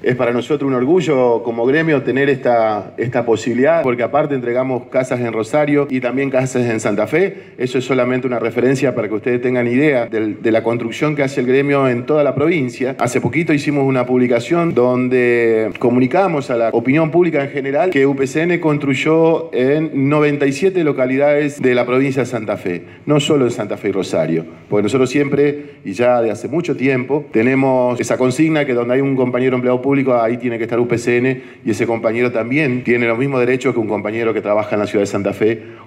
Es para nosotros un orgullo como gremio tener esta posibilidad, porque aparte entregamos casas en Rosario y también casas en Santa Fe. Eso es solamente una referencia para que ustedes tengan idea de la construcción que hace el gremio en toda la provincia. Hace poquito hicimos una publicación donde comunicamos a la opinión pública en general que UPCN construyó en 97 localidades de la provincia de Santa Fe, no solo en Santa Fe y Rosario, porque nosotros siempre, y ya de hace mucho tiempo, tenemos esa consigna que donde hay un compañero empleado público, ahí tiene que estar UPCN, y ese compañero también tiene los mismos derechos que un compañero que trabaja en la ciudad de Santa Fe